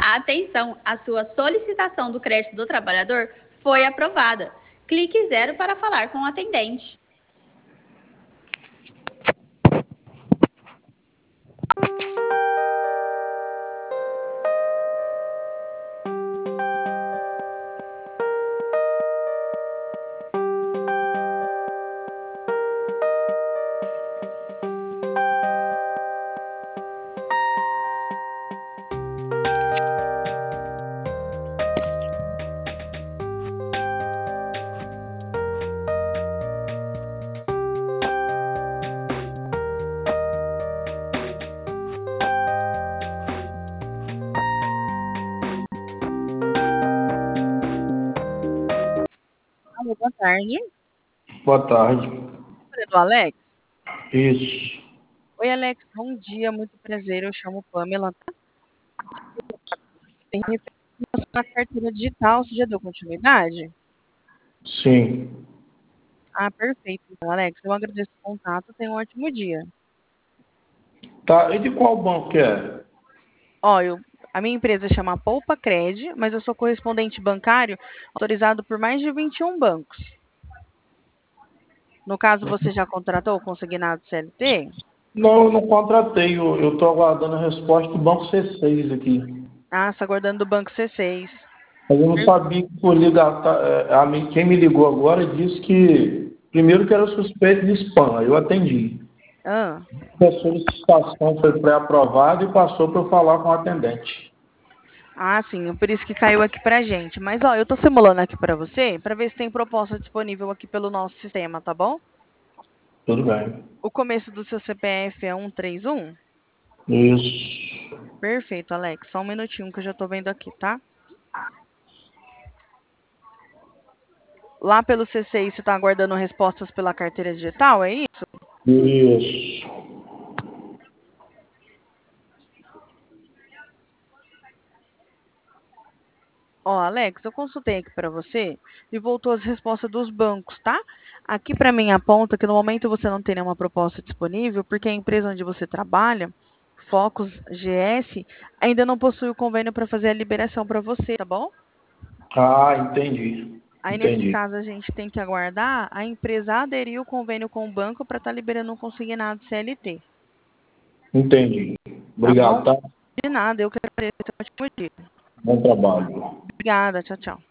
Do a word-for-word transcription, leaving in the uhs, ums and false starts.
Atenção, a sua solicitação do crédito do trabalhador foi aprovada. Clique zero para falar com o atendente. Alô, boa tarde. Boa tarde. Número do Alex? Isso. Oi, Alex, bom dia, muito prazer. Eu chamo Pamela. Tá? Tem referência na carteira digital, você já deu continuidade? Sim. Ah, perfeito. Então, Alex, eu agradeço o contato, tenha um ótimo dia. Tá, e de qual banco que é? Ó, eu, a minha empresa chama Poupa Cred, mas eu sou correspondente bancário autorizado por mais de vinte e um bancos. No caso, você já contratou o consignado C L T? Não, eu não contratei. Eu estou aguardando a resposta do Banco C seis aqui. Ah, está aguardando do Banco C seis. Mas eu não sabia que por ligar. Tá, é, a mim, quem me ligou agora disse que primeiro que era suspeito de spam, aí eu atendi. Ah, A solicitação foi pré-aprovada e passou para eu falar com o atendente. ah, sim, por isso que caiu aqui pra gente. Mas, ó, eu tô simulando aqui pra você, pra ver se tem proposta disponível aqui pelo nosso sistema, tá bom? Tudo bem. O começo do seu C P F é um três um? Isso. Perfeito, Alex. Só um minutinho que eu já tô vendo aqui, tá? Lá pelo C seis você tá aguardando respostas pela carteira digital, é isso? Isso. Ó, Alex, eu consultei aqui pra você e voltou as respostas dos bancos, tá? Aqui pra mim aponta que no momento você não tem nenhuma proposta disponível, porque a empresa onde você trabalha, Focus G S, ainda não possui o convênio para fazer a liberação para você, tá bom? Ah, entendi. Aí, nesse Entendi. caso, a gente tem que aguardar a empresa aderir o convênio com o banco para estar liberando um consignado C L T, Entendi. tá Obrigado, bom? tá? De nada, eu que agradeço. Ótimo dia. Bom trabalho. Obrigada, tchau, tchau.